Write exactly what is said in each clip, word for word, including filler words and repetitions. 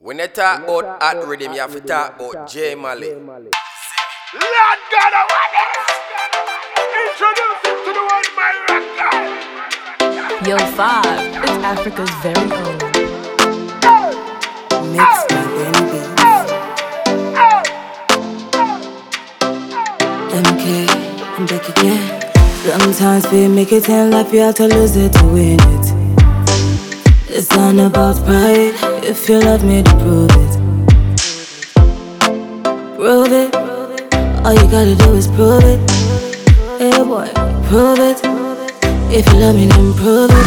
When you talk about hot rhythm, you have to talk about J Mali. Lord God, I want it. Introduce him to the one my record. Yo, Five, it's Africa's very own. Mix my baby. M K, I'm back again. Sometimes we make it in life, you have to lose it to win it. It's not about pride, if you love me to prove it. Prove it, all you gotta do is prove it. Hey boy, prove it. If you love me then prove it.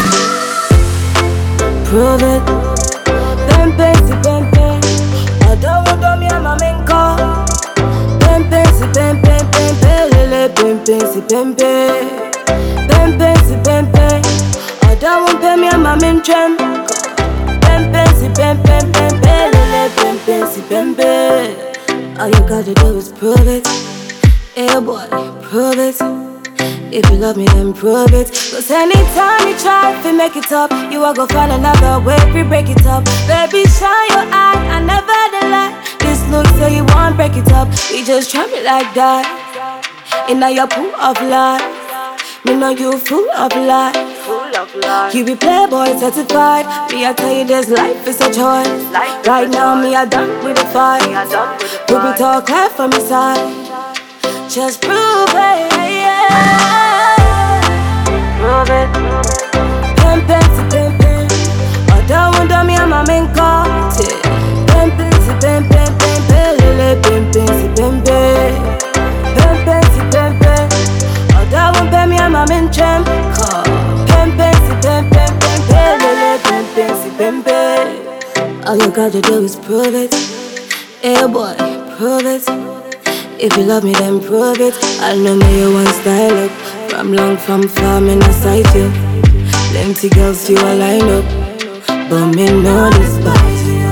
Prove it. Pempe si pempe, adawo domi ama menko. Pempe si pempe, pempe lele pempe si pempe. Pempe si pempe, adawo pemi ama menchem. Pempe si pempe, pempe lele pempe si pempe. All you gotta do is prove it. Yeah boy, prove it. If you love me then prove it. Cause anytime you try to make it up, you are gonna find another way to break it up. Baby, shine your eye, I never did lie. This look so you won't break it up. We just try me like that. And now you're full of life. Me know you full of life. Full of life. You be playboy certified. Me I tell you this life is a choice. Life right now me I done with the fight. We be talk clear from my side. Just prove it, yeah. Prove it. Pempe si pempe, adawo domi ama menko. Pempe si pempe, pempe lele pempe si pempe. Pempe si pempe, adawo pemi ama menchem. Pempe si pempe, pempe lele pempe si pempe. All you gotta do is prove it. Yeah boy, prove it. If you love me then prove it. I know me you want style up. From long from far me not sight you. Plenty girls you a line up, but me know this about you.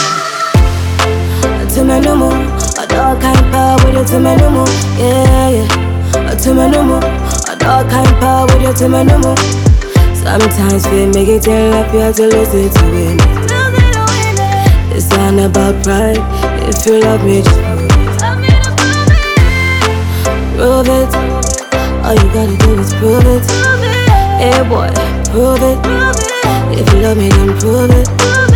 To me no more, a dog kind power with you to me no more. Yeah yeah, to me no more, a dog kind power with you to me no more. Sometimes we make it in life you have to lose it to win it. It's not about pride. If you love me just prove it. Prove it. All you gotta do is prove it. Hey boy, prove it. If you love me then prove it.